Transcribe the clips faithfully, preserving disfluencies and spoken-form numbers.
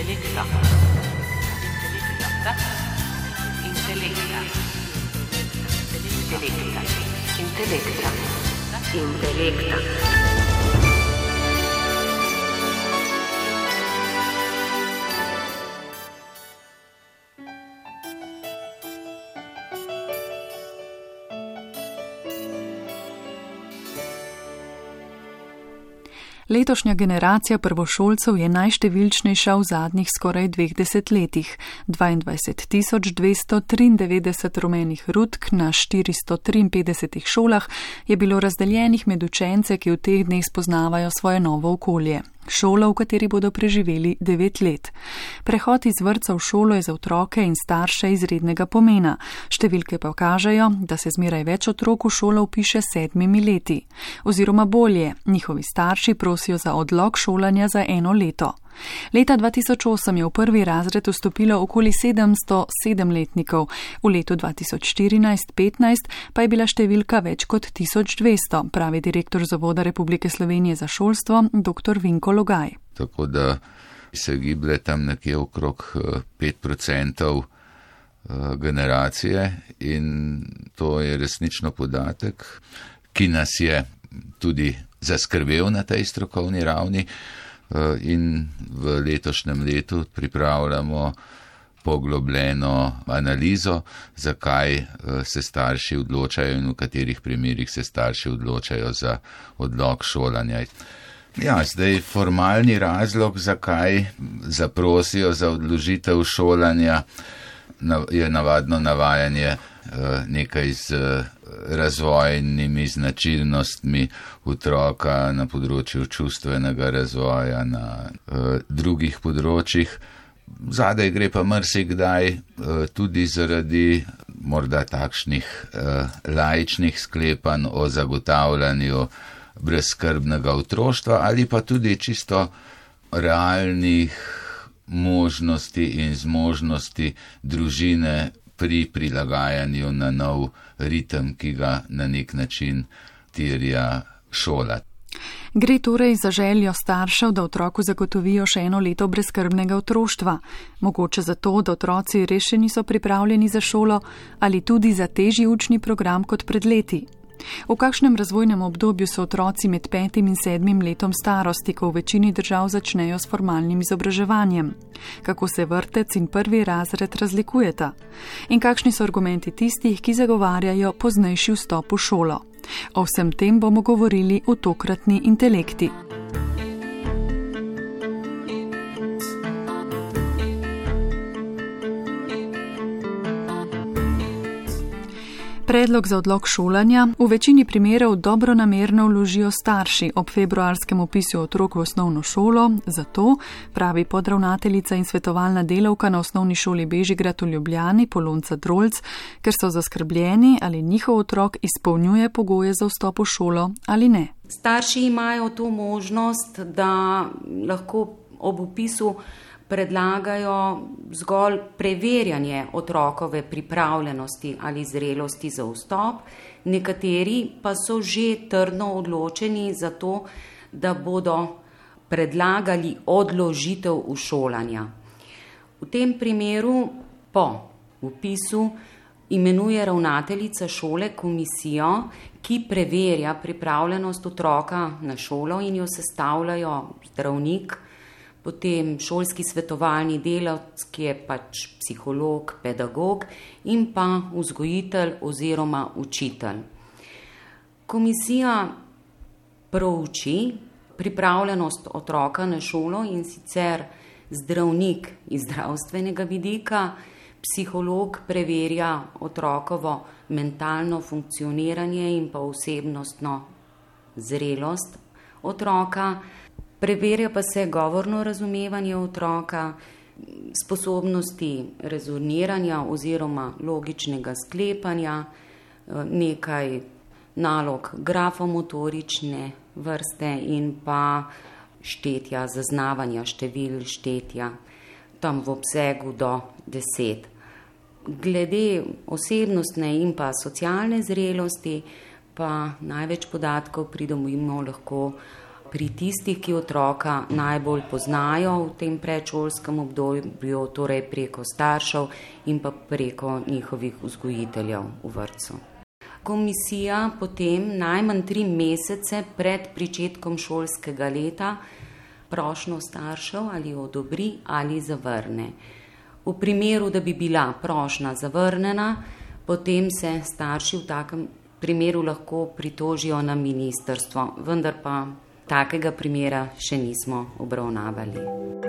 Intelekta. Intelekta. Intelekta. Intelekta. Letošnja generacija prvošolcev je najštevilčnejša v zadnjih skoraj dveh desetletjih. dvaindvajset tisoč dvesto triindevetdeset rumenih rutk na štiristo triinpetdesetih šolah je bilo razdeljenih med učence, ki v teh dneh spoznavajo svoje novo okolje. Šolo, v kateri bodo preživeli devet let. Prehod iz vrtca v šolo je za otroke in starše izrednega pomena. Številke pa kažejo, da se zmeraj več otrok v šolo vpiše sedmimi leti. Oziroma bolje, njihovi starši prosijo za odlog šolanja za eno leto. Leta dva tisoč osem je v prvi razred vstopilo okoli sedemsto sedemletnikov, v letu dva tisoč štirinajst petnajst pa je bila številka več kot tisoč dvesto, pravi direktor Zavoda Republike Slovenije za šolstvo, dr. Vinko Logaj. Tako da se giblje tam nekje okrog pet procentov generacije in to je resnično podatek, ki nas je tudi zaskrbel na tej strokovni ravni. In v letošnjem letu pripravljamo poglobljeno analizo, zakaj se starši odločajo in v katerih primerih se starši odločajo za odlog šolanja. Ja, zdaj formalni razlog, zakaj zaprosijo za odložitev šolanja, je navadno navajanje nekaj z razvojnimi značilnostmi otroka na področju čustvenega razvoja, na uh, drugih področjih. Zadaj gre pa marsikdaj uh, tudi zaradi morda takšnih uh, laičnih sklepanj o zagotavljanju brezskrbnega otroštva ali pa tudi čisto realnih možnosti in zmožnosti družine pri prilagajanju na nov ritem, ki ga na nek način terja šola. Gre torej za željo staršev, da otroku zagotovijo še eno leto brezskrbnega otroštva. Mogoče zato, da otroci res še niso pripravljeni za šolo ali tudi za težji učni program kot pred leti. V kakšnem razvojnem obdobju so otroci med petim in sedmim letom starosti, ko v večini držav začnejo s formalnim izobraževanjem? Kako se vrtec in prvi razred razlikujeta? In kakšni so argumenti tistih, ki zagovarjajo poznejši vstop v šolo? O vsem tem bomo govorili v tokratni Intelekti. Predlog za odlog šolanja v večini primerov dobronamerno vložijo starši ob februarskem vpisu otrok v osnovno šolo, zato, pravi podravnateljica in svetovalna delavka na osnovni šoli Bežigrad v Ljubljani, Polonca Drolc, ker so zaskrbljeni, ali njihov otrok izpolnjuje pogoje za vstop v šolo ali ne. Starši imajo to možnost, da lahko ob vpisu predlagajo zgolj preverjanje otrokove pripravljenosti ali zrelosti za vstop, nekateri pa so že trdno odločeni za to, da bodo predlagali odložitev šolanja. V tem primeru po vpisu imenuje ravnateljica šole komisijo, ki preverja pripravljenost otroka na šolo in jo sestavljajo zdravnik, potem šolski svetovalni delavec, ki je pač psiholog, pedagog in pa vzgojitelj oziroma učitelj. Komisija prouči pripravljenost otroka na šolo in sicer zdravnik iz zdravstvenega vidika, psiholog preverja otrokovo mentalno funkcioniranje in pa osebnostno zrelost otroka, preverja pa se govorno razumevanje otroka, sposobnosti rezoniranja oziroma logičnega sklepanja, nekaj nalog grafomotorične vrste in pa štetja, zaznavanja števil štetja, tam v obsegu do deset. Glede osebnostne in pa socialne zrelosti pa največ podatkov pridobimo lahko Pri tistih, ki otroka najbolj poznajo v tem predšolskem obdobju, torej preko staršev in pa preko njihovih vzgojiteljev v vrtcu. Komisija potem najmanj tri mesece pred pričetkom šolskega leta prošnjo staršev ali odobri ali zavrne. V primeru, da bi bila prošnja zavrnjena, potem se starši v takem primeru lahko pritožijo na ministrstvo, vendar pa takega primera še nismo obravnavali.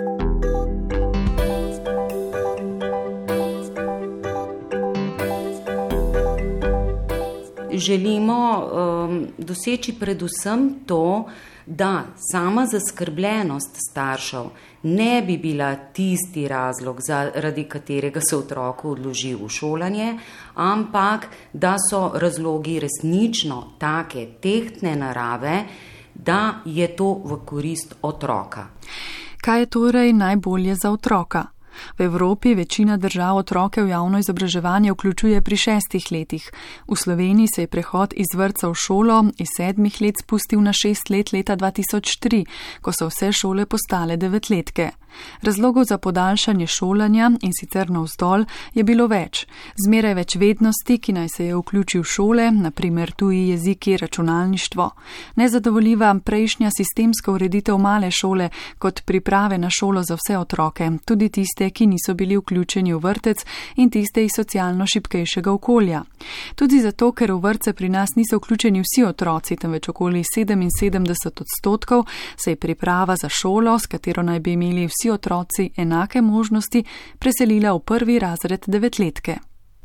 Želimo um, doseči predvsem to, da sama zaskrbljenost staršev ne bi bila tisti razlog, zaradi katerega se otroku odloži v šolanje, ampak da so razlogi resnično take tehtne narave, da je to v korist otroka. Kaj je torej najbolje za otroka? V Evropi večina držav otroke v javno izobraževanje vključuje pri šestih letih. V Sloveniji se je prehod iz vrtca v šolo iz sedmih let spustil na šest let leta dva tisoč tri, ko so vse šole postale devetletke. Razlogov za podaljšanje šolanja in sicer navzdol je bilo več. Zmeraj več vednosti, ki naj se je vključil v šole, naprimer tuji jeziki, računalništvo. Nezadovoljiva prejšnja sistemska ureditev male šole kot priprave na šolo za vse otroke, tudi tiste, ki niso bili vključeni v vrtec in tiste iz socialno šibkejšega okolja. Tudi zato, ker v vrtce pri nas niso vključeni vsi otroci, temveč okoli sedeminsedemdeset odstotkov, se je priprava za šolo, s katero naj bi imeli vsi otroci enake možnosti, preselila v prvi razred devetletke.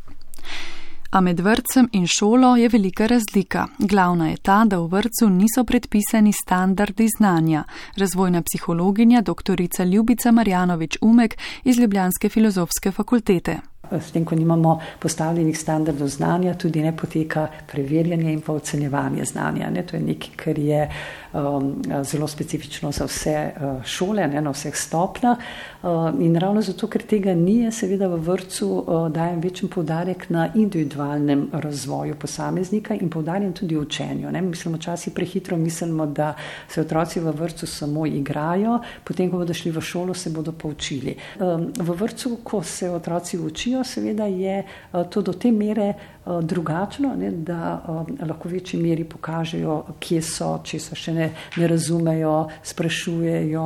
A med vrtcem in šolo je velika razlika. Glavna je ta, da v vrtcu niso predpisani standardi znanja. Razvojna psihologinja doktorica Ljubica Marjanović-Umek iz Ljubljanske filozofske fakultete. S tem, ko nimamo postavljenih standardov znanja, tudi ne poteka preverjanje in pa ocenjevanje znanja. Ne? To je nekaj, kar je um, zelo specifično za vse uh, šole, ne? Na vseh stopnjah. Uh, in ravno zato, ker tega ni, seveda v vrtcu uh, dajem večji poudarek na individualnem razvoju posameznika in poudarjam tudi učenju. Ne? Mislimo, včasih prehitro mislimo, da se otroci v vrtcu samo igrajo, potem, ko bodo šli v šolo, se bodo poučili. Um, v vrtcu, ko se otroci učijo, seveda je to do te mere drugačno, ne, da lahko v večji meri pokažejo, kje so, če so še ne, ne razumejo, sprašujejo,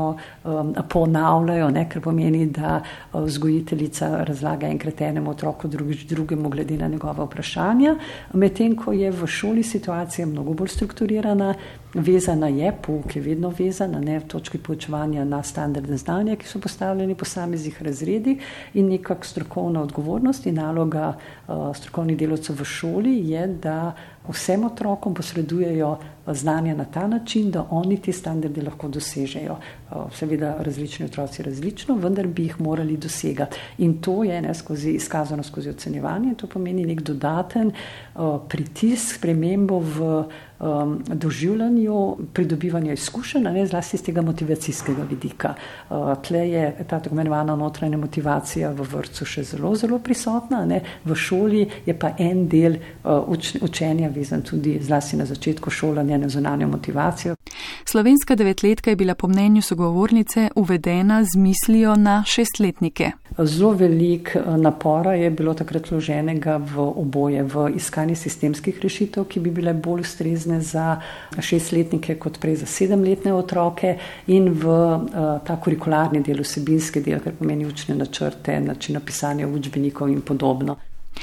ponavljajo, ne, kar pomeni, da vzgojiteljica razlaga enkrat enemu otroku, drugič drugemu glede na njegova vprašanja. Medtem, ko je v šoli situacija mnogo bolj strukturirana, vezana je, pouk je vedno vezana, ne, v točki poučevanja na standardne znanja, ki so postavljeni po posameznih razredih in nekak strokovna odgovornost in naloga uh, strokovnih delavcev v šoli je, da vsem otrokom posredujejo znanja na ta način, da oni te standarde lahko dosežejo. Seveda različni otroci različno, vendar bi jih morali dosegati. In to je ne, skozi, izkazano skozi ocenjevanje, to pomeni nek dodaten uh, pritisk, spremembo v um, doživljanju, pridobivanju izkušenj, ne, zlasti z tega motivacijskega vidika. Uh, tle je ta tako imenovana notranja motivacija v vrtcu še zelo, zelo prisotna, ne. V šoli je pa en del uh, uč, učenja vezan tudi zlasti na začetku šolanja na zunanjo motivacijo. Slovenska devetletka je bila po mnenju sogovornice uvedena z mislijo na šestletnike. Zelo velik napora je bilo takrat vloženega v oboje, v iskanje sistemskih rešitev, ki bi bile bolj ustrezne za šestletnike kot prej za sedemletne otroke in v uh, ta kurikularni del, vsebinski del, kar pomeni učne načrte, način pisanja učbenikov in podobno.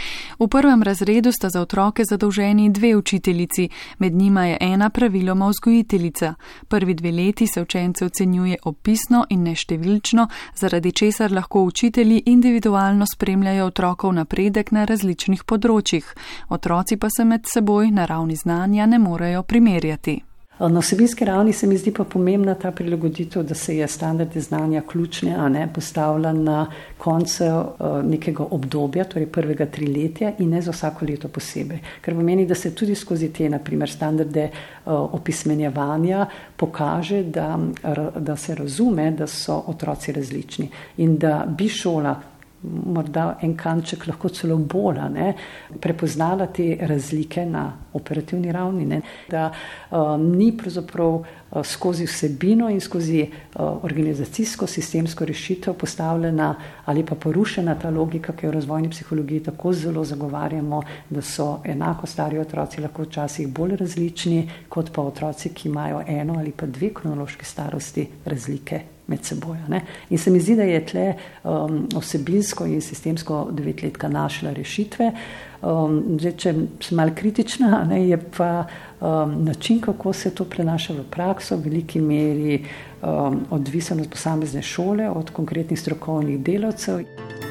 V prvem razredu sta za otroke zadolženi dve učiteljici, med njima je ena praviloma vzgojiteljica. Prvi dve leti se učence ocenjuje opisno in neštevilčno, zaradi česar lahko učitelji individualno spremljajo otrokov napredek na različnih področjih. Otroci pa se med seboj na ravni znanja ne morejo primerjati. Na vsebinski ravni se mi zdi pa pomembna ta prilagoditev, da se je standardi znanja ključne, a ne postavlja na koncu nekega obdobja, torej prvega triletja in ne za vsako leto posebej. Ker pomeni, da se tudi skozi te, na primer, standarde opismenjevanja pokaže, da, da se razume, da so otroci različni in da bi šola morda en kanček lahko celo bolj, ne, prepoznala te razlike na operativni ravni, ne, da um, ni pravzaprav uh, skozi vsebino in skozi uh, organizacijsko, sistemsko rešitev postavljena ali pa porušena ta logika, ki jo v razvojni psihologiji tako zelo zagovarjamo, da so enako stari otroci lahko včasih bolj različni, kot pa otroci, ki imajo eno ali pa dve kronološki starosti razlike med seboj. Ne? In se mi zdi, da je tle um, osebinsko in sistemsko devetletka našla rešitve. Um, zdaj, če sem malo kritična, ne, je pa um, način, kako se to prenaša v prakso, v veliki meri um, odvisen od posamezne šole, od konkretnih strokovnih delavcev.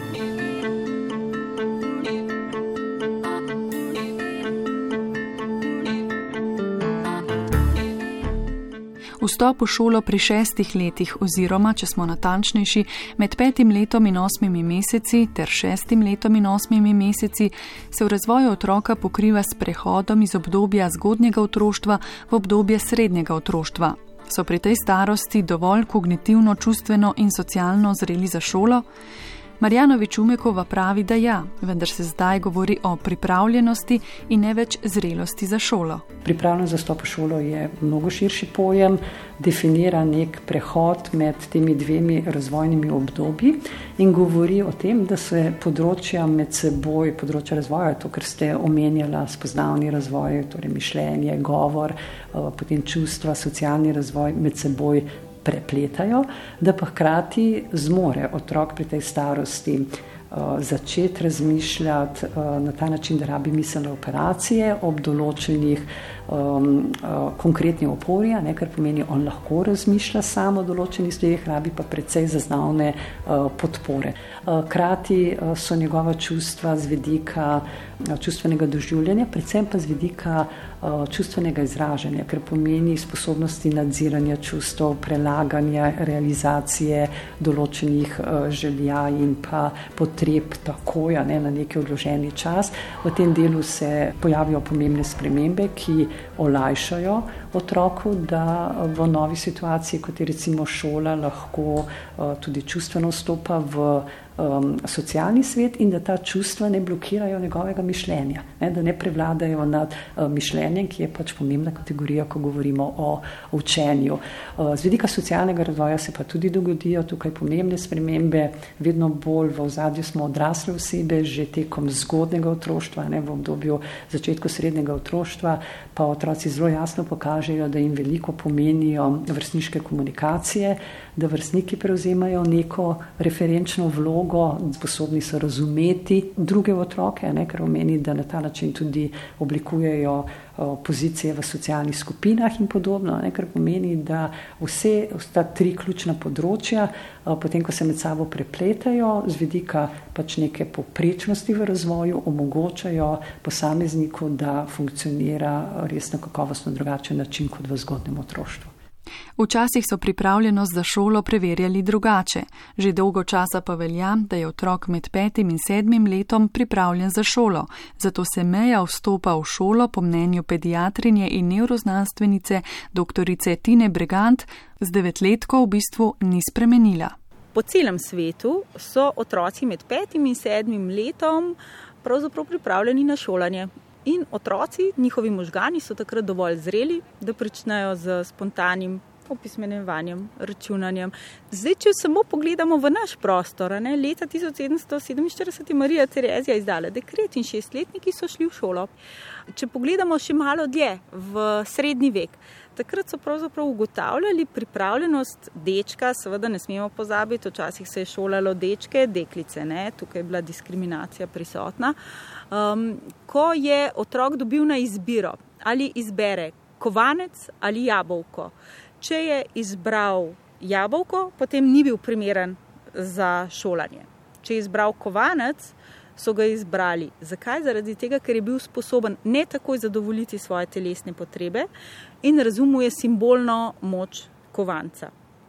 Vstop v šolo pri šestih letih oziroma, če smo natančnejši, med petim letom in osmimi meseci ter šestim letom in osmimi meseci se v razvoju otroka pokriva s prehodom iz obdobja zgodnjega otroštva v obdobje srednjega otroštva. So pri tej starosti dovolj kognitivno, čustveno in socialno zreli za šolo? Marjanovič Umekova pravi, da ja, vendar se zdaj govori o pripravljenosti in ne več zrelosti za šolo. Pripravljenost za vstop v šolo je mnogo širši pojem, definira nek prehod med temi dvemi razvojnimi obdobji in govori o tem, da se področja med seboj, področja razvoja, to, kar ste omenjala, spoznavni razvoj, torej mišljenje, govor, potem čustva, socialni razvoj med seboj prepletajo, da pa hkrati zmore otrok pri tej starosti uh, začeti razmišljati uh, na ta način, da rabi miselne operacije ob določenih um, uh, konkretnih oporja, ne, kar pomeni, on lahko razmišlja samo o določenih stvareh, rabi pa precej zaznavne uh, podpore. Uh, krati uh, so njegova čustva z vidika uh, čustvenega doživljanja, predvsem pa z vidika čustvenega izražanja, ker pomeni sposobnosti nadziranja čustev, prelaganja, realizacije določenih želja in pa potreb takoj, ne, na neki odloženi čas. V tem delu se pojavijo pomembne spremembe, ki olajšajo otroku, da v novi situaciji, kot je recimo šola, lahko tudi čustveno vstopa v Um, socialni svet in da ta čustva ne blokirajo njegovega mišljenja, ne, da ne prevladajo nad uh, mišljenjem, ki je pač pomembna kategorija, ko govorimo o učenju. Uh, z vidika socialnega razvoja se pa tudi dogodijo tukaj pomembne spremembe, vedno bolj v ozadju smo odrasle osebe, že tekom zgodnjega otroštva, ne, v obdobju začetku srednjega otroštva, pa otroci zelo jasno pokažejo, da jim veliko pomenijo vrstniške komunikacije, da vrstniki prevzemajo neko referenčno vlogo, sposobni so razumeti druge otroke, ne, kar pomeni, da na ta način tudi oblikujejo o, pozicije v socialnih skupinah in podobno, ne, kar pomeni, da vse ta tri ključna področja, o, potem ko se med sabo prepletajo, z vidika pač neke povprečnosti v razvoju, omogočajo posamezniku, da funkcionira res na kakovostno drugačen način kot v zgodnjem otroštvu. Včasih so pripravljenost za šolo preverjali drugače. Že dolgo časa pa velja, da je otrok med petim in sedmim letom pripravljen za šolo. Zato se meja vstopa v šolo po mnenju pediatrinje in nevroznanstvenice doktorice Tine Bregant z devetletko v bistvu ni spremenila. Po celem svetu so otroci med petim in sedmim letom pravzaprav pripravljeni na šolanje. In otroci, njihovi možgani so takrat dovolj zreli, da pričnejo z spontanim opismenjevanjem, računanjem. Zdaj, če samo pogledamo v naš prostor, ne, leta tisoč sedemsto sedeminštirideset je Marija Terezija izdala dekret in šestletniki so šli v šolo. Če pogledamo še malo dlje v srednji vek, takrat so pravzaprav ugotavljali pripravljenost dečka, seveda ne smemo pozabiti, včasih se je šolalo dečke, deklice, ne, tukaj je bila diskriminacija prisotna. Um, ko je otrok dobil na izbiro, ali izbere kovanec ali jabolko. Če je izbral jabolko, potem ni bil primeren za šolanje. Če je izbral kovanec, so ga izbrali. Zakaj? Zaradi tega, ker je bil sposoben ne takoj zadovoljiti svoje telesne potrebe in razumuje simbolno moč kovanca.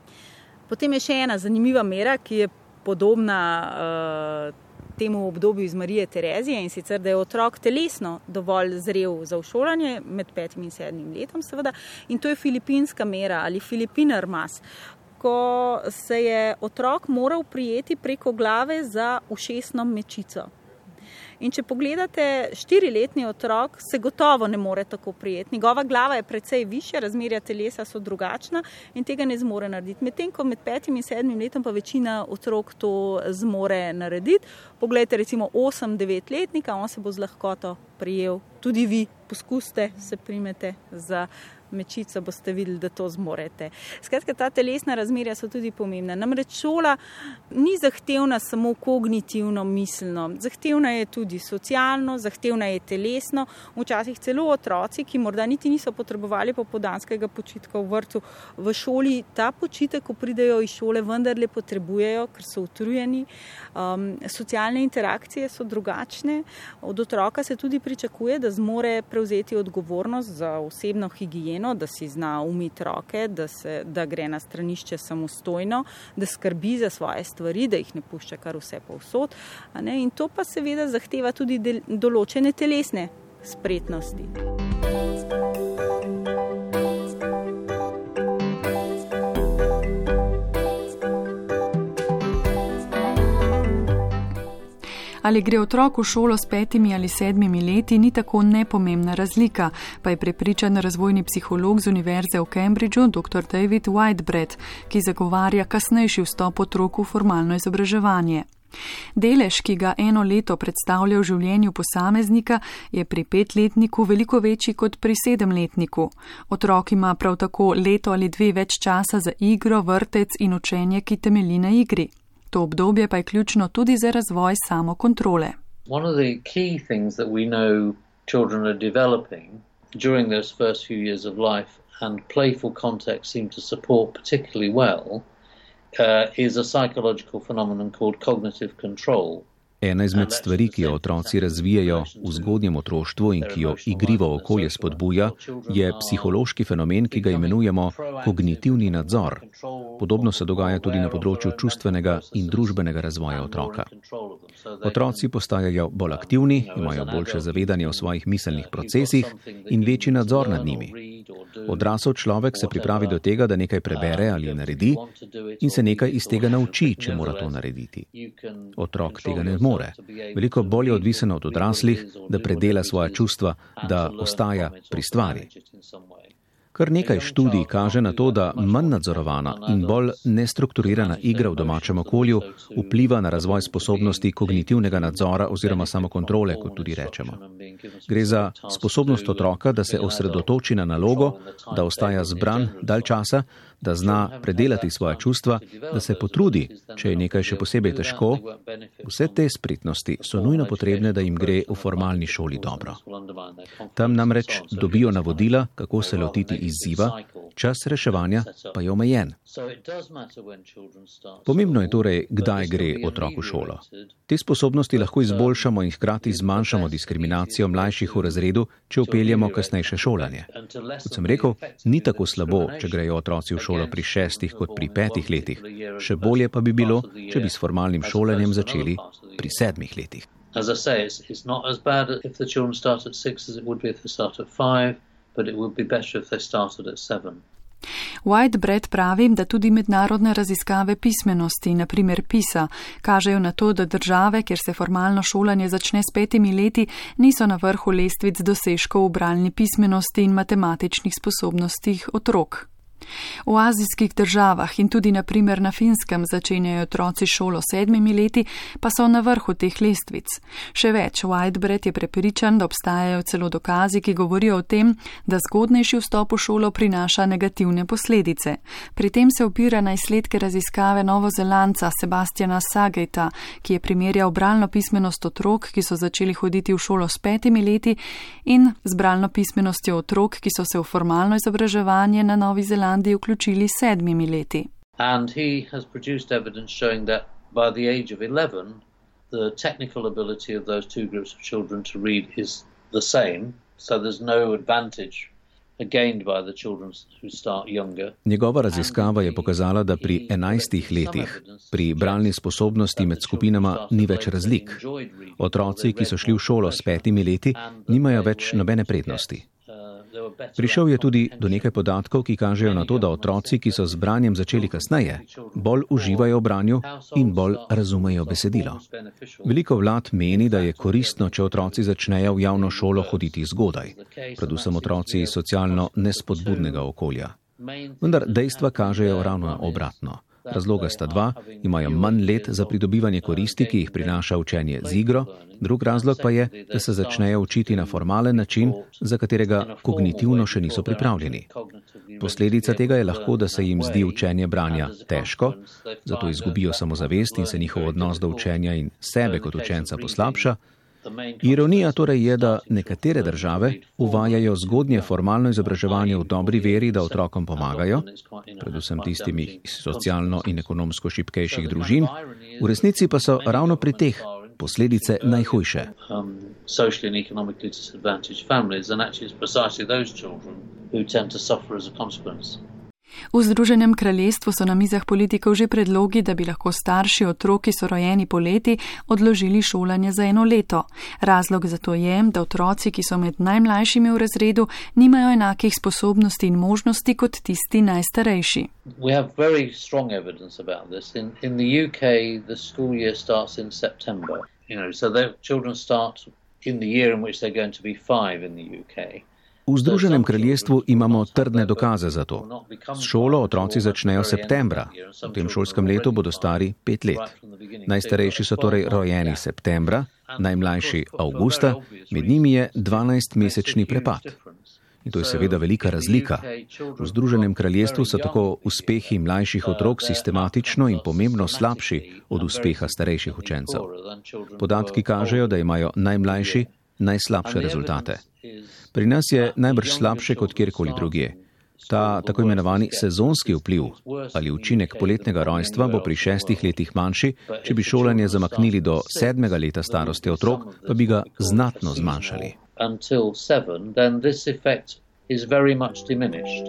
Potem je še ena zanimiva mera, ki je podobna uh, temu obdobju iz Marije Terezije, in sicer, da je otrok telesno dovolj zrel za šolanje med petim in sedmim letom, seveda, in to je filipinska mera ali Filipiner mas. ko se je otrok moral prijeti preko glave za ušesno mečico. In če pogledate, štiriletni otrok se gotovo ne more tako prijeti. Njegova glava je precej višja, razmerja telesa so drugačna in tega ne zmore narediti. Medtem ko med petim in sedmim letom pa večina otrok to zmore narediti. Poglejte recimo osem devetletnika, on se bo z lahkoto prijel. Tudi vi poskusite, se primete za mečico, boste videli, da to zmorete. Skratka, ta telesna razmerja so tudi pomembna. Namreč šola ni zahtevna samo kognitivno miselno, zahtevna je tudi socialno, zahtevna je telesno. Včasih celo otroci, ki morda niti niso potrebovali popoldanskega počitka v vrtcu, v šoli ta počitek, ko pridejo iz šole, vendarle potrebujejo, ker so utrujeni. Um, socialne interakcije so drugačne. Od otroka se tudi pričakuje, da zmore prevzeti odgovornost za osebno higieno, da si zna umiti roke, da, se, da gre na stranišče samostojno, da skrbi za svoje stvari, da jih ne pušča kar vse povsod. A ne? In to pa seveda zahteva tudi del, določene telesne spretnosti. Ali gre otrok v šolo s petimi ali sedmimi leti, ni tako nepomembna razlika, pa je prepričan razvojni psiholog z Univerze v Cambridgeu doktor David Whitebread, ki zagovarja kasnejši vstop otrok v formalno izobraževanje. Delež, ki ga eno leto predstavlja v življenju posameznika, je pri petletniku veliko večji kot pri sedemletniku. Otrok ima prav tako leto ali dve več časa za igro, vrtec in učenje, ki temelji na igri. To obdobje pa je ključno tudi za razvoj samokontrole. One of the key things that we know children are developing during those first few years of life and playful context seem to support particularly well uh, is a psychological phenomenon called cognitive control. Ena izmed stvari, ki jo otroci razvijajo v zgodnjem otroštvu in ki jo igrivo okolje spodbuja, je psihološki fenomen, ki ga imenujemo kognitivni nadzor. Podobno se dogaja tudi na področju čustvenega in družbenega razvoja otroka. Otroci postajajo bolj aktivni, imajo boljše zavedanje o svojih miselnih procesih in večji nadzor nad njimi. Odrasel človek se pripravi do tega, da nekaj prebere ali naredi in se nekaj iz tega nauči, če mora to narediti. Otrok tega ne more. Veliko bolj je odvisen od odraslih, da predela svoja čustva, da ostaja pri stvari. Kar nekaj študij kaže na to, da manj nadzorovana in bolj nestrukturirana igra v domačem okolju vpliva na razvoj sposobnosti kognitivnega nadzora oziroma samokontrole, kot tudi rečemo. Gre za sposobnost otroka, da se osredotoči na nalogo, da ostaja zbran dalj časa, da zna predelati svoja čustva, da se potrudi, če je nekaj še posebej težko. Vse te spretnosti so nujno potrebne, da jim gre v formalni šoli dobro. Tam namreč dobijo navodila, kako se lotiti izziva, čas reševanja pa je omejen. Pomembno je torej, kdaj gre otrok v šolo. Te sposobnosti lahko izboljšamo in hkrati zmanjšamo diskriminacijo mlajših v razredu, če vpeljemo kasnejše šolanje. Kot sem rekel, ni tako slabo, če grejo otroci v šolo pri šestih kot pri petih letih. Še bolje pa bi bilo, če bi s formalnim šolanjem začeli pri sedmih letih. As I say, it's, it's not as bad if the children start at six as it would be if they start at five, but it would be better if they started at seven. Whitebread pravi, da tudi mednarodne raziskave pismenosti, na primer PISA, kažejo na to, da države, kjer se formalno šolanje začne s petimi leti, niso na vrhu lestvic dosežkov v bralni pismenosti in matematičnih sposobnostih otrok. V azijskih državah in tudi na primer na Finskem začenjajo otroci šolo s sedmimi leti, pa so na vrhu teh lestvic. Še več, Whitebread je prepričan, da obstajajo celo dokazi, ki govorijo o tem, da zgodnejši vstop v šolo prinaša negativne posledice. Pri tem se opira na izsledke raziskave Novozelandca Sebastiana Sageta, ki je primerjal bralno pismenost otrok, ki so začeli hoditi v šolo s petimi leti, in z bralno pismenostjo otrok, ki so se v formalno izobraževanje na Novi Zelandiji vključili sedmimi leti. And he has produced evidence showing that by the age of eleven, the technical ability of those two groups of children to read is the same, so there's no advantage gained by the children who start younger. Njegova raziskava je pokazala, da pri enajstih letih pri bralni sposobnosti med skupinama ni več razlik. Otroci, ki so šli v šolo s petimi leti, nimajo več nobene prednosti. Prišel je tudi do nekaj podatkov, ki kažejo na to, da otroci, ki so z branjem začeli kasneje, bolj uživajo v branju in bolj razumejo besedilo. Veliko vlad meni, da je koristno, če otroci začnejo v javno šolo hoditi zgodaj, predvsem otroci iz socialno nespodbudnega okolja. Vendar dejstva kažejo ravno obratno. Razloga sta dva, imajo manj let za pridobivanje koristi, ki jih prinaša učenje z igro, drug razlog pa je, da se začnejo učiti na formalen način, za katerega kognitivno še niso pripravljeni. Posledica tega je lahko, da se jim zdi učenje branja težko, zato izgubijo samozavest in se njihov odnos do učenja in sebe kot učenca poslabša. Ironija torej je, da nekatere države uvajajo zgodnje formalno izobraževanje v dobri veri, da otrokom pomagajo, predvsem tistim iz socialno in ekonomsko šibkejših družin, v resnici pa so ravno pri teh posledice najhujše. V Združenem kraljestvu so na mizah politikov že predlogi, da bi lahko starši otrok, ki so rojeni poleti, odložili šolanje za eno leto. Razlog za to je, da otroci, ki so med najmlajšimi v razredu, nimajo enakih sposobnosti in možnosti kot tisti najstarejši. We have very strong evidence about this. In, in the U K, the school year starts in September. You know, so the children start in the year in which they're going to be five in the U K. V Združenem kraljestvu imamo trdne dokaze za to. S šolo otroci začnejo septembra. V tem šolskem letu bodo stari pet let. Najstarejši so torej rojeni septembra, najmlajši avgusta, med njimi je dvanajstmesečni prepad. In to je seveda velika razlika. V Združenem kraljestvu so tako uspehi mlajših otrok sistematično in pomembno slabši od uspeha starejših učencev. Podatki kažejo, da imajo najmlajši najslabše rezultate. Pri nas je najbrž slabše kot kjerkoli drugje. Ta tako imenovani sezonski vpliv ali učinek poletnega rojstva bo pri šestih letih manjši, če bi šolanje zamaknili do sedmega leta starosti otrok, pa bi ga znatno zmanjšali. Until seven, then this effect is very much diminished.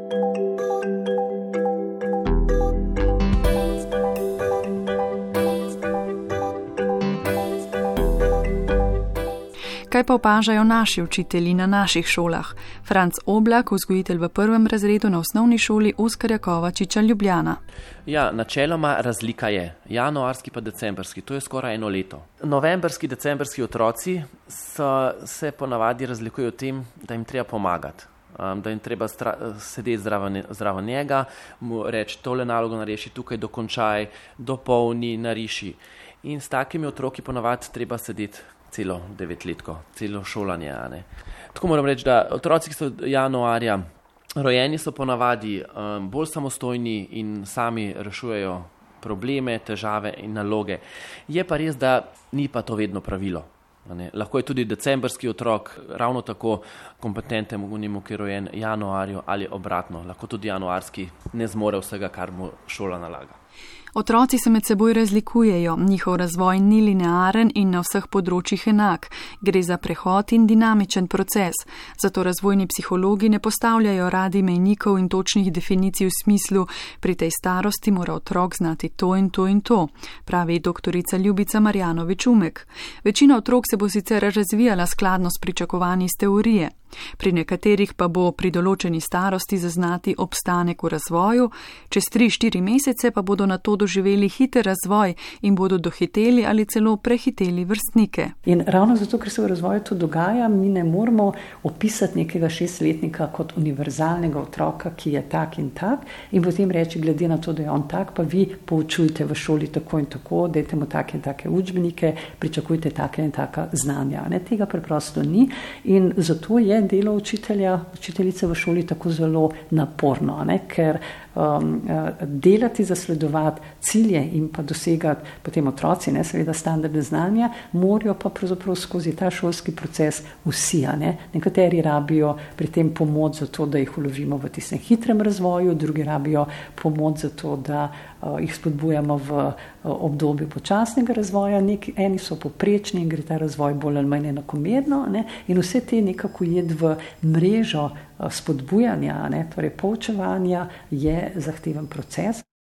Kaj pa opažajo naši učitelji na naših šolah? Franc Oblak, vzgojitelj v prvem razredu na osnovni šoli Oskarja Kovačiča Ljubljana. Ja, načeloma razlika je. Januarski pa decembrski, to je skoraj eno leto. Novembrski, decembrski otroci so, se ponavadi razlikujejo v tem, da jim treba pomagati. Um, da jim treba stra- sedeti zraven njega, mu reči, tole nalogo nareši, tukaj dokončaj, dopolni, nariši. In s takimi otroki ponavadi treba sedeti celo devetletko, celo šolanje. Ne. Tako moram reči, da otroci, ki so januarja rojeni, so ponavadi um, bolj samostojni in sami rešujejo probleme, težave in naloge. Je pa res, da ni pa to vedno pravilo. Ne. Lahko je tudi decembrski otrok ravno tako kompetenten, mogunimo, ki je rojen januarju ali obratno. Lahko tudi januarski ne zmore vsega, kar mu šola nalaga. Otroci se med seboj razlikujejo, njihov razvoj ni linearen in na vseh področjih enak. Gre za prehod in dinamičen proces. Zato razvojni psihologi ne postavljajo radi mejnikov in točnih definicij v smislu, pri tej starosti mora otrok znati to in to in to, pravi doktorica Ljubica Marjanovič Umek. Večina otrok se bo sicer razvijala skladno s pričakovanji iz teorije. Pri nekaterih pa bo pri določeni starosti zaznati obstanek v razvoju, čez tri štiri mesece pa bodo na to doživeli hiter razvoj in bodo dohiteli ali celo prehiteli vrstnike. In ravno zato, ker se v razvoju to dogaja, mi ne moramo opisati nekega šestletnika kot univerzalnega otroka, ki je tak in tak, in potem reči, glede na to, da je on tak, pa vi poučujte v šoli tako in tako, dajte mu take in take učbenike, pričakujte take in taka znanja. Ne, tega preprosto ni in zato je delo učitelja, učiteljice v šoli tako zelo naporno, ne? Ker um, delati, zasledovati cilje in pa dosegati potem otroci, ne, seveda standardne znanja, morajo pa pravzaprav skozi ta šolski proces vsi. Ne? Nekateri rabijo pri tem pomoč za to, da jih ulovimo v tistem hitrem razvoju, drugi rabijo pomoč za to, da uh, jih spodbujamo v uh, obdobju počasnega razvoja, Nek, eni so poprečni in gre ta razvoj bolj ali manj enakomerno, ne? In vse te nekako jed v mrežo uh, spodbujanja, ne? Torej poučevanja je zahteven proces.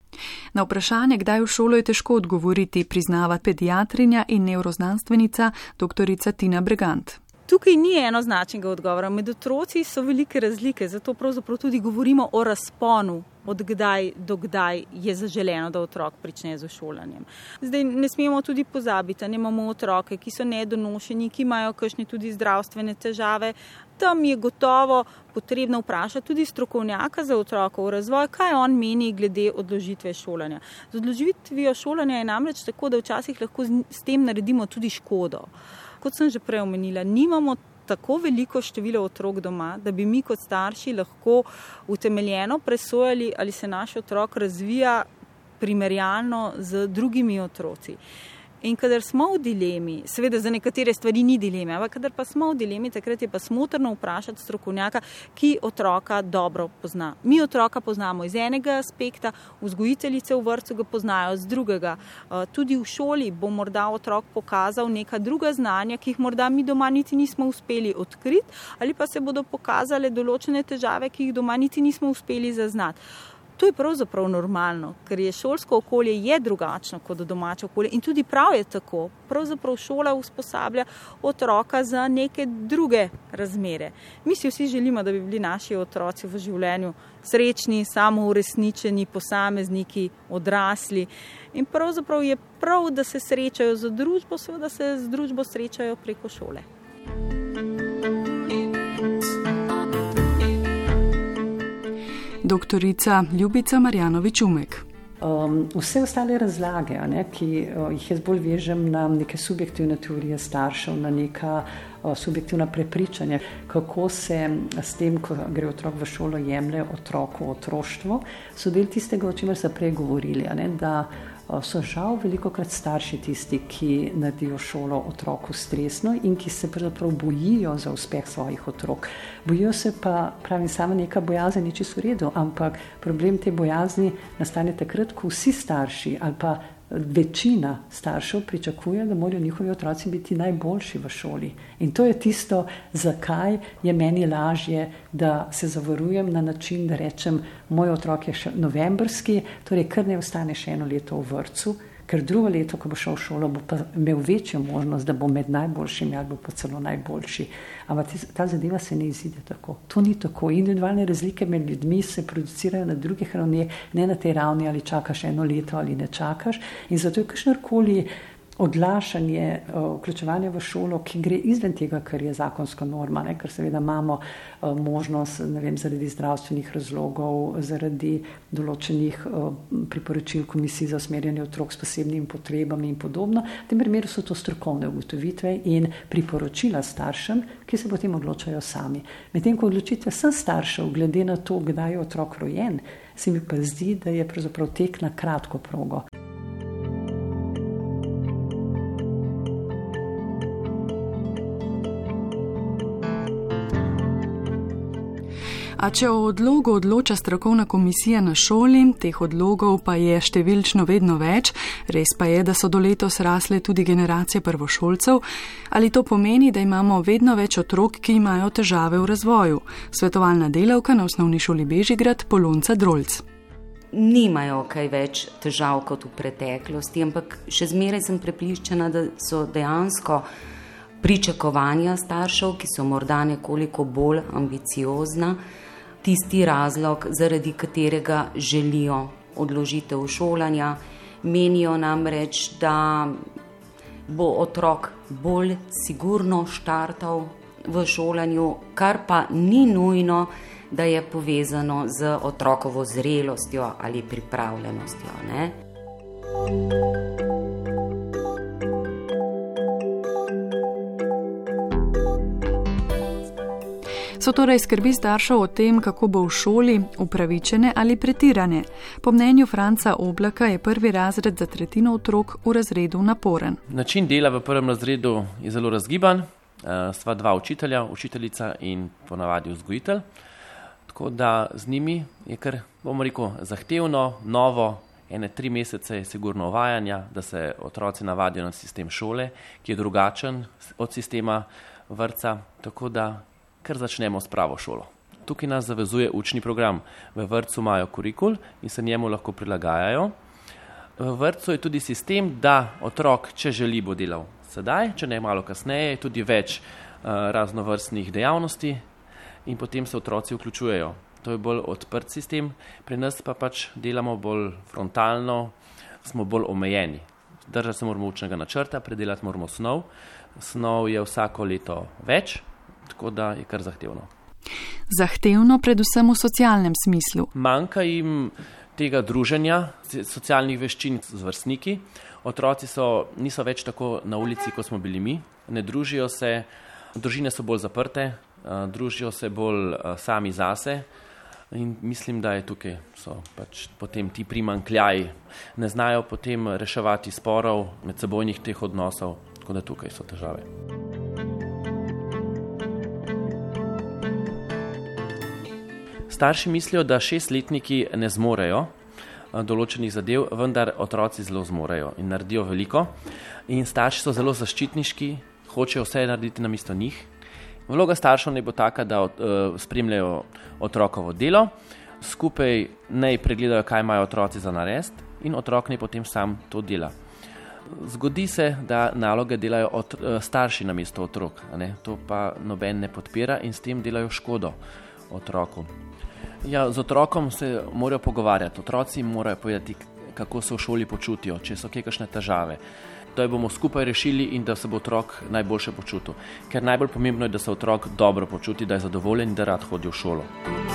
Na vprašanje, kdaj v šolo, je težko odgovoriti, priznava pediatrinja in nevroznanstvenica doktorica Tina Bregant. Tukaj ni enoznačnega odgovora. Med otroci so velike razlike, zato pravzaprav tudi govorimo o razponu, od kdaj do kdaj je zaželeno, da otrok prične z šolanjem. Zdaj ne smemo tudi pozabiti, da imamo otroke, ki so nedonošeni, ki imajo kakšne tudi zdravstvene težave. Tam je gotovo potrebno vprašati tudi strokovnjaka za otrokov razvoj, kaj on meni glede odložitve šolanja. Z odložitvijo šolanja je namreč tako, da včasih lahko s tem naredimo tudi škodo. Kot sem že prej omenila, nimamo tako veliko število otrok doma, da bi mi kot starši lahko utemeljeno presojali, ali se naš otrok razvija primerjalno z drugimi otroci. In kadar smo v dilemi, seveda za nekatere stvari ni dileme, ampak kadar pa smo v dilemi, takrat je pa smotrno vprašati strokovnjaka, ki otroka dobro pozna. Mi otroka poznamo iz enega aspekta, vzgojiteljice v vrtcu ga poznajo z drugega. Tudi v šoli bo morda otrok pokazal neka druga znanja, ki jih morda mi doma niti nismo uspeli odkriti, ali pa se bodo pokazale določene težave, ki jih doma niti nismo uspeli zaznati. To je pravzaprav normalno, ker je šolsko okolje je drugačno kot domače okolje in tudi prav je tako. Pravzaprav šola usposablja otroka za neke druge razmere. Mi si vsi želimo, da bi bili naši otroci v življenju srečni, samouresničeni, posamezniki, odrasli. In pravzaprav je prav, da se srečajo z družbo, seveda se z družbo srečajo preko šole. Doktorica Ljubica Marjanović-Umek. Um, vse ostale razlage, ne, ki uh, jih jaz bolj vežem na neke subjektivne teorije staršev, na neka uh, subjektivna prepričanja, kako se s tem, ko gre otrok v šolo, jemlje otroku otroštvo, so del tistega, o čemer so prej govorili, ne, da so žal velikokrat starši tisti, ki naredijo šolo otroku stresno in ki se pravzaprav bojijo za uspeh svojih otrok. Bojijo se pa, pravim, sama neka bojazen ni čisto v redu, ampak problem te bojazni nastane takrat, ko vsi starši ali pa večina staršev pričakuje, da morajo njihovi otroci biti najboljši v šoli. In to je tisto, zakaj je meni lažje, da se zavarujem na način, da rečem, moj otrok je še novembrski, torej kar ne ostane še eno leto v vrtcu, ker drugo leto, ko bo šel v šolo, bo pa imel večjo možnost, da bo med najboljšimi ali bo pa celo najboljši. Ampak ta zadeva se ne izide tako. To ni tako. Individualne razlike med ljudmi se producirajo na drugih ravneh, ne na tej ravni, ali čakaš eno leto ali ne čakaš. In zato je kakšnarkoli odlašanje vključevanja v šolo, ki gre izven tega, kar je zakonska norma, ne? Ker seveda imamo možnost, ne vem, zaradi zdravstvenih razlogov, zaradi določenih priporočil komisij za usmerjanje otrok s posebnimi potrebami in podobno. V tem primeru so to strokovne ugotovitve in priporočila staršem, ki se potem odločajo sami. Medtem ko odločitve sem staršev, glede na to, kdaj je otrok rojen, se mi pa zdi, da je pravzaprav tek na kratko progo. A če o odlogu odloča strokovna komisija na šoli, teh odlogov pa je številčno vedno več, res pa je, da so do letos rasle tudi generacije prvošolcev, ali to pomeni, da imamo vedno več otrok, ki imajo težave v razvoju? Svetovalna delavka na osnovni šoli Bežigrad, Polonca Drolc. Nimajo kaj več težav kot v preteklosti, ampak še zmeraj sem prepričana, da so dejansko pričakovanja staršev, ki so morda nekoliko bolj ambiciozna, tisti razlog, zaradi katerega želijo odložitev šolanja. Menijo namreč, da bo otrok bolj sigurno štartal v šolanju, kar pa ni nujno, da je povezano z otrokovo zrelostjo ali pripravljenostjo, ne? So torej skrbi staršev o tem, kako bo v šoli, upravičene ali pretirane. Po mnenju Franca Oblaka je prvi razred za tretjino otrok v razredu naporen. Način dela v prvem razredu je zelo razgiban. Sva dva učitelja, učiteljica in ponavadi vzgojitelj. Tako da z njimi je kar, bomo rekel, zahtevno, novo, ene tri mesece je sigurno uvajanja, da se otroci navadijo na sistem šole, ki je drugačen od sistema vrtca, tako da kar začnemo s pravo šolo. Tukaj nas zavezuje učni program. V vrtcu imajo kurikul in se njemu lahko prilagajajo. V vrtcu je tudi sistem, da otrok, če želi, bo delal sedaj, če ne malo kasneje, je tudi več raznovrstnih dejavnosti in potem se otroci vključujejo. To je bolj odprt sistem, pri nas pa pač delamo bolj frontalno, smo bolj omejeni. Držati se moramo učnega načrta, predelati moramo snov. Snov je vsako leto več, tako da je kar zahtevno. Zahtevno predvsem v socialnem smislu. Manjka jim tega druženja, socialnih veščin z vrstniki. Otroci so, niso več tako na ulici, kot smo bili mi. Ne družijo se, družine so bolj zaprte, družijo se bolj sami zase. In mislim, da je tukaj so pač potem ti primanjkljaji. Ne znajo potem reševati sporov, medsebojnih teh odnosov, tako da tukaj so težave. Starši mislijo, da šestletniki ne zmorejo določenih zadev, vendar otroci zelo zmorejo in naredijo veliko. In starši so zelo zaščitniški, hočejo vse narediti namesto njih. Vloga staršev naj bo taka, da uh, spremljajo otrokovo delo, skupaj naj pregledajo, kaj imajo otroci za narediti in otrok naj potem sam to dela. Zgodi se, da naloge delajo od, uh, starši namesto otrok, ne? To pa noben ne podpira in s tem delajo škodo otroku. Ja, z otrokom se morajo pogovarjati, otroci morajo povedati, kako se v šoli počutijo, če so kakšne težave. Da jo bomo skupaj rešili in da se bo otrok najboljše počutil. Ker najbolj pomembno je, da se otrok dobro počuti, da je zadovoljen in da rad hodi v šolo.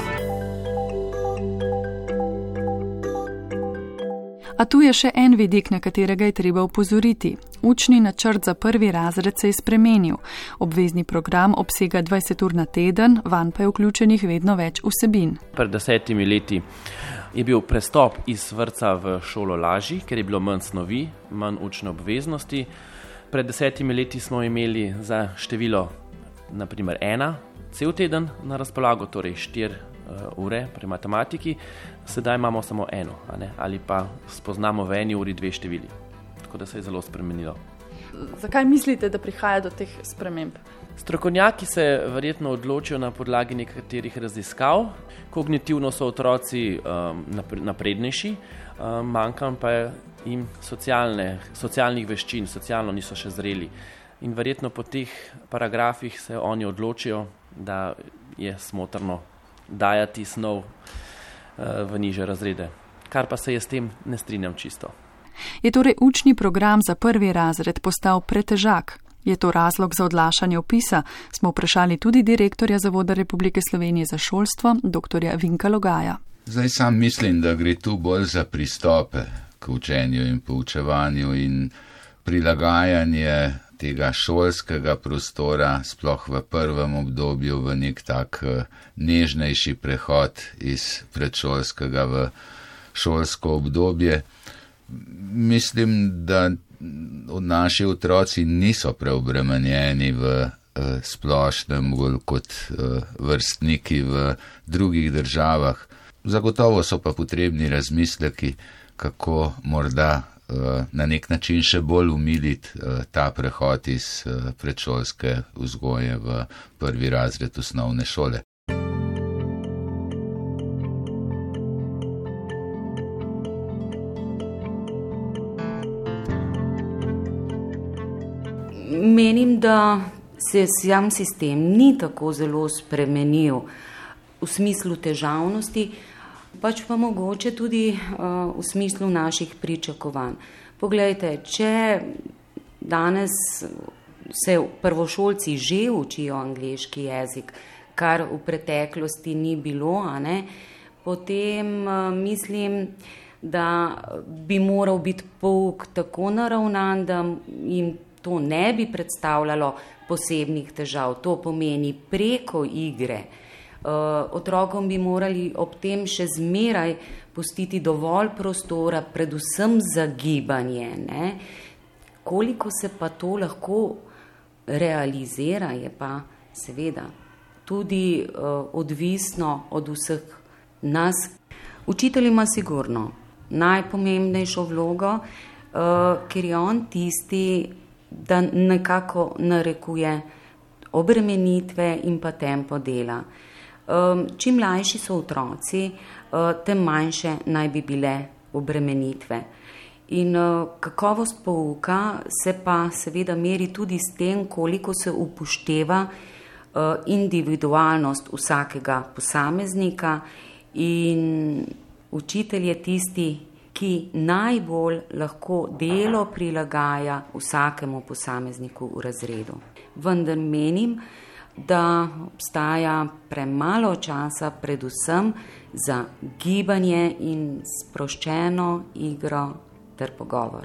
A tu je še en vidik, na katerega je treba opozoriti. Učni načrt za prvi razred se je spremenil. Obvezni program obsega dvajset ur na teden, vanj pa je vključenih vedno več vsebin. Pred desetimi leti je bil prestop iz vrtca v šolo lažji, ker je bilo manj snovi, manj učne obveznosti. Pred desetimi leti smo imeli za število naprimer ena cel teden na razpolago, torej štiri uh, ure pri matematiki, sedaj imamo samo eno, a ne? Ali pa spoznamo v eni uri dve števili. Tako da se je zelo spremenilo. Zakaj mislite, da prihaja do teh sprememb? Strokovnjaki se verjetno odločijo na podlagi nekaterih raziskav. Kognitivno so otroci um, naprednejši, um, manjkam pa jim socialne, socialnih veščin, socialno niso še zreli. In verjetno po teh paragrafih se oni odločijo, da je smotrno dajati snov uh, v nižje razrede. Kar pa se je s tem ne strinjam čisto. Je torej učni program za prvi razred postal pretežak? Je to razlog za odlašanje vpisa? Smo vprašali tudi direktorja Zavoda Republike Slovenije za šolstvo, doktorja Vinka Logaja. Zdaj sam mislim, da gre tu bolj za pristope k učenju in poučevanju in prilagajanje tega šolskega prostora, sploh v prvem obdobju, v nek tak nežnejši prehod iz predšolskega v šolsko obdobje. Mislim, da naši otroci niso preobremenjeni v eh, splošnem bolj kot eh, vrstniki v drugih državah. Zagotovo so pa potrebni razmisleki, kako morda eh, na nek način še bolj umiliti eh, ta prehod iz eh, predšolske vzgoje v prvi razred osnovne šole. Menim, da se sam sistem ni tako zelo spremenil v smislu težavnosti, pač pa mogoče tudi uh, v smislu naših pričakovanj. Poglejte, če danes se prvošolci že učijo angleški jezik, kar v preteklosti ni bilo, a ne, potem uh, mislim, da bi moral biti pouk tako naravnan, da jim to ne bi predstavljalo posebnih težav. To pomeni preko igre. Uh, otrokom bi morali ob tem še zmeraj pustiti dovolj prostora, predvsem za gibanje. Ne? Koliko se pa to lahko realizira, je pa seveda tudi uh, odvisno od vseh nas. Učitelj ima sigurno najpomembnejšo vlogo, uh, ker je on tisti, da nekako narekuje obremenitve in pa tempo dela. Čim mlajši so otroci, tem manjše naj bi bile obremenitve. In kakovost pouka se pa seveda meri tudi s tem, koliko se upošteva individualnost vsakega posameznika in učitelj je tisti, ki najbolj lahko delo prilagaja vsakemu posamezniku v razredu. Vendar menim, da obstaja premalo časa predvsem za gibanje in sproščeno igro ter pogovor.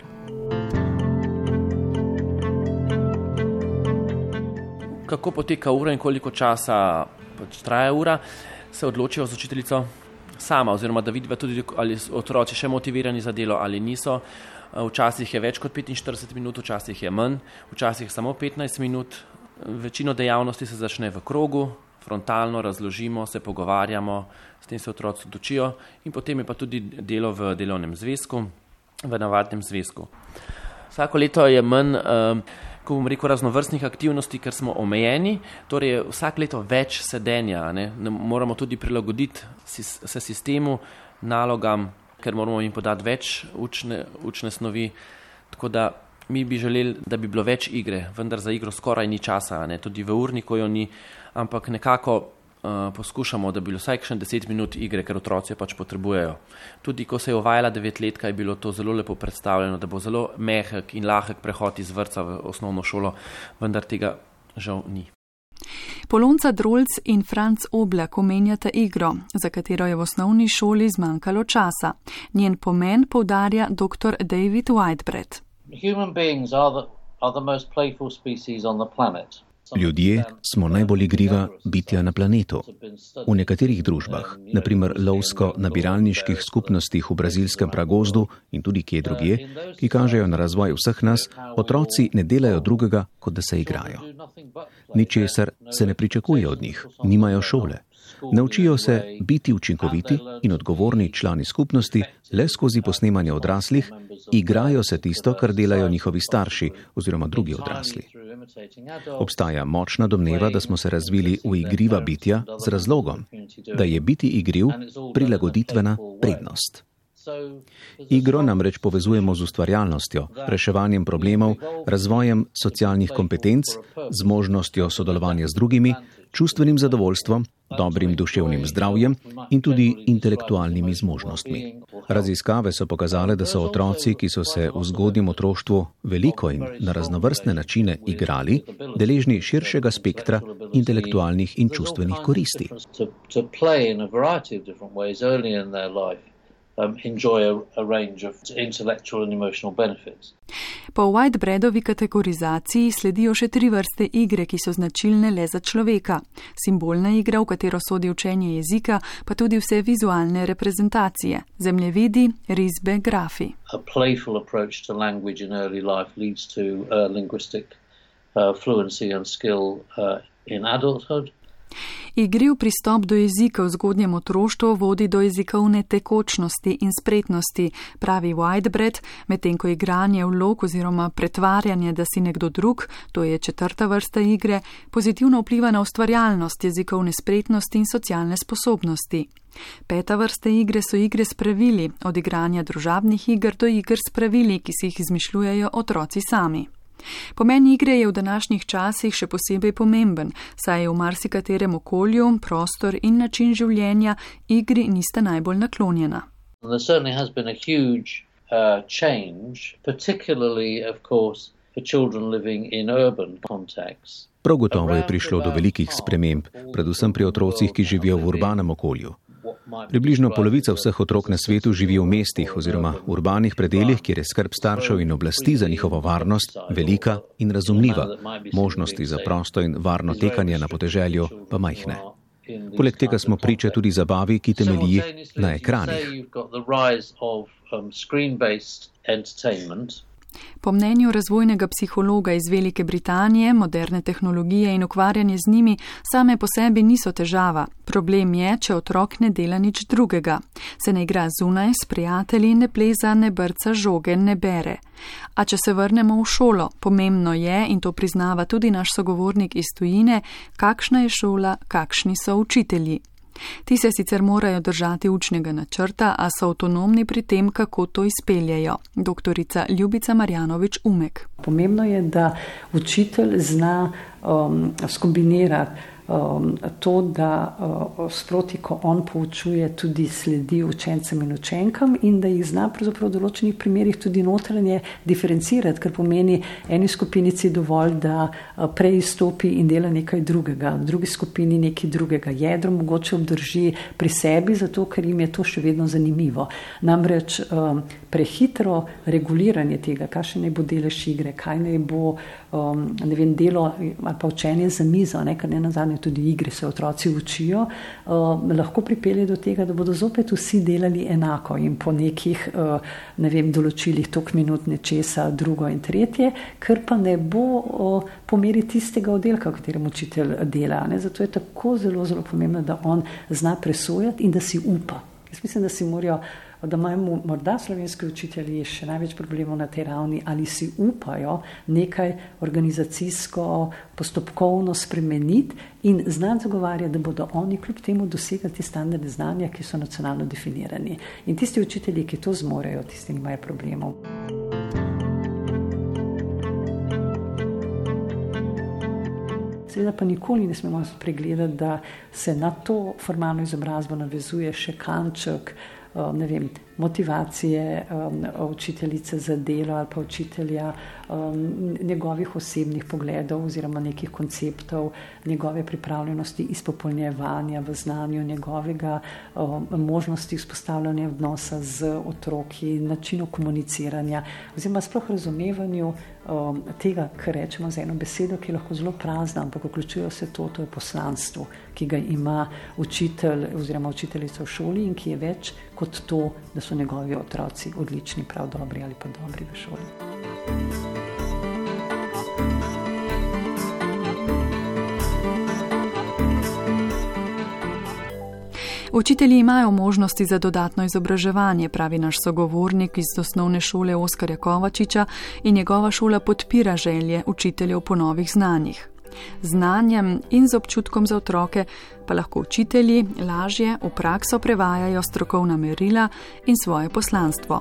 Kako poteka ura in koliko časa pač traja ura, se odločijo z učiteljico sama, oziroma da vidiva tudi, ali otroci še motivirani za delo ali niso. Včasih je več kot petinštirideset minut, včasih je manj, včasih samo petnajst minut. Večino dejavnosti se začne v krogu, frontalno razložimo, se pogovarjamo, s tem se otroci učijo in potem je pa tudi delo v delovnem zvezku, v navadnem zvezku. Vsako leto je manj, ko bom rekel, raznovrstnih aktivnosti, ker smo omejeni, torej vsak leto več sedenja, ne? Moramo tudi prilagoditi se sistemu, nalogam, ker moramo jim podati več učne, učne snovi, tako da mi bi želeli, da bi bilo več igre, vendar za igro skoraj ni časa, ne? Tudi v urniku jo ni, ampak nekako uh, poskušamo, da bi bilo vsaj kakšen deset minut igre, ker otroci jo pač potrebujejo. Tudi ko se je uvajala devetletka, je bilo to zelo lepo predstavljeno, da bo zelo mehek in lahek prehod iz vrtca v osnovno šolo, vendar tega žal ni. Polonca Drolc in Franc Oblak omenjata igro, za katero je v osnovni šoli zmanjkalo časa. Njen pomen poudarja doktor David Whitebread. Human beings are the, are the most playful species on the planet. Ljudje smo najbolj igriva bitja na planetu. V nekaterih družbah, na primer lovsko-nabiralniških skupnostih v brazilskem pragozdu in tudi kje drugje, ki kažejo na razvoj vseh nas, otroci ne delajo drugega, kot da se igrajo. Ničesar se ne pričakuje od njih, nimajo šole. Naučijo se biti učinkoviti in odgovorni člani skupnosti le skozi posnemanje odraslih, igrajo se tisto, kar delajo njihovi starši oziroma drugi odrasli. Obstaja močna domneva, da smo se razvili v igriva bitja z razlogom, da je biti igriv prilagoditvena prednost. Igro namreč povezujemo z ustvarjalnostjo, reševanjem problemov, razvojem socialnih kompetenc, z možnostjo sodelovanja z drugimi, čustvenim zadovoljstvom, dobrim duševnim zdravjem in tudi intelektualnimi zmožnostmi. Raziskave so pokazale, da so otroci, ki so se v zgodnjem otroštvu veliko in na raznovrstne načine igrali, deležni širšega spektra intelektualnih in čustvenih koristi. Um, enjoy a, a range of intellectual and emotional benefits. Po Whitebreadovi kategorizaciji sledijo še tri vrste igre, ki so značilne le za človeka. Simbolna igra, v katero sodi učenje jezika, pa tudi vse vizualne reprezentacije, zemljevidi, risbe, grafi. A playful approach to language in early life leads to uh, linguistic uh, fluency and skill uh, in adulthood. Igriv pristop do jezika v zgodnjem otroštvu vodi do jezikovne tekočnosti in spretnosti, pravi Whitebread, medtem ko igranje vlog oziroma pretvarjanje, da si nekdo drug, to je četrta vrsta igre, pozitivno vpliva na ustvarjalnost, jezikovne spretnosti in socialne sposobnosti. Peta vrsta igre so igre s pravili, od igranja družabnih iger do iger s pravili, ki si jih izmišljujejo otroci sami. Pomen igre je v današnjih časih še posebej pomemben, saj je v marsikaterem okolju, prostor in način življenja igri nista najbolj naklonjena. There certainly has been a huge uh, change, particularly of course for children living in urban contexts. Prav gotovo je prišlo do velikih sprememb, predvsem pri otrocih, ki živijo v urbanem okolju. Približno polovica vseh otrok na svetu živi v mestih oziroma urbanih predeljih, kjer je skrb staršev in oblasti za njihovo varnost velika in razumljiva, možnosti za prosto in varno tekanje na podeželju pa majhne. Poleg tega smo priče tudi zabavi, ki temelji na ekranih. Po mnenju razvojnega psihologa iz Velike Britanije, moderne tehnologije in ukvarjanje z njimi same po sebi niso težava. Problem je, če otrok ne dela nič drugega. Se ne igra zunaj s prijatelji, ne pleza, ne brca žoge, ne bere. A če se vrnemo v šolo, pomembno je, in to priznava tudi naš sogovornik iz tujine, kakšna je šola, kakšni so učitelji. Ti se sicer morajo držati učnega načrta, a so avtonomni pri tem, kako to izpeljejo. Doktorica Ljubica Marjanovič Umek. Pomembno je, da učitelj zna um, skombinirati Um, to, da uh, sproti, ko on poučuje, tudi sledi učencem in učenkam in da jih zna pravzaprav v določenih primerih tudi notranje diferencirati, kar pomeni eni skupinici dovolj, da uh, prej izstopi in dela nekaj drugega, v drugi skupini nekaj drugega. Jedro mogoče obdrži pri sebi, zato ker jim je to še vedno zanimivo. Namreč um, prehitro reguliranje tega, kakšen naj bo delež igre, kaj naj bo um, ne vem, delo ali pa učenje za mizo, ne, kar ne nazadnje tudi igre se otroci učijo, uh, lahko pripelje do tega, da bodo zopet vsi delali enako in po nekih, uh, ne vem, določilih tok minut nečesa, drugo in tretje, ker pa ne bo uh, po meri tistega oddelka, v katerem učitelj dela. Ne? Zato je tako zelo, zelo pomembno, da on zna presojati in da si upa. Jaz mislim, da si morajo da imajo morda slovenski učitelji še največ problemov na tej ravni, ali si upajo nekaj organizacijsko, postopkovno spremeniti in znati zagovarjati, da bodo oni kljub temu dosegali te standarde znanja, ki so nacionalno definirani. In tisti učitelji, ki to zmorejo, tisti nimajo problemov. Seveda pa nikoli ne smemo spregledati, da se na to formalno izobrazbo navezuje še kanček, ne vem, motivacije um, učiteljice za delo ali pa učitelja, um, njegovih osebnih pogledov oziroma nekih konceptov, njegove pripravljenosti izpopolnjevanja v znanju, njegovega um, možnosti vzpostavljanja odnosa z otroki, načinu komuniciranja oziroma sploh razumevanju um, tega, kar rečemo z eno besedo, ki je lahko zelo prazna, ampak vključuje se to, to je poslanstvo, ki ga ima učitelj oziroma učiteljica v šoli in ki je več kot to, da so njegovi otroci odlični, prav dobri ali pa dobri v šoli. Učitelji imajo možnosti za dodatno izobraževanje, pravi naš sogovornik iz osnovne šole Oskarja Kovačiča, in njegova šola podpira želje učiteljev po novih znanjih. Znanjem in z občutkom za otroke pa lahko učitelji lažje v prakso prevajajo strokovna merila in svoje poslanstvo.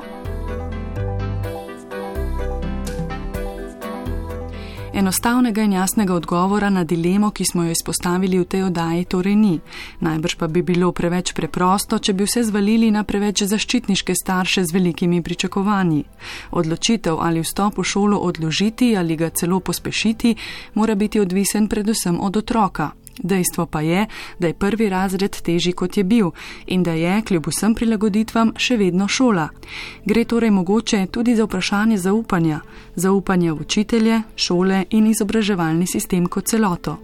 Enostavnega in jasnega odgovora na dilemo, ki smo jo izpostavili v tej oddaji, torej ni. Najbrž pa bi bilo preveč preprosto, če bi vse zvalili na preveč zaščitniške starše z velikimi pričakovanji. Odločitev ali vstop v šolo odložiti ali ga celo pospešiti mora biti odvisen predvsem od otroka. Dejstvo pa je, da je prvi razred težji kot je bil in da je, kljub vsem prilagoditvam, še vedno šola. Gre torej mogoče tudi za vprašanje zaupanja, zaupanja v učitelje, šole in izobraževalni sistem kot celoto.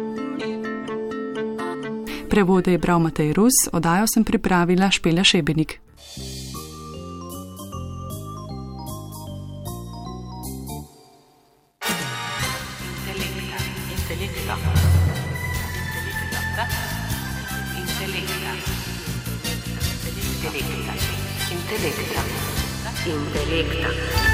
Prevode je bral Matej Rus, oddajo sem pripravila Špela Šebenik. Intelekta. Intelekta.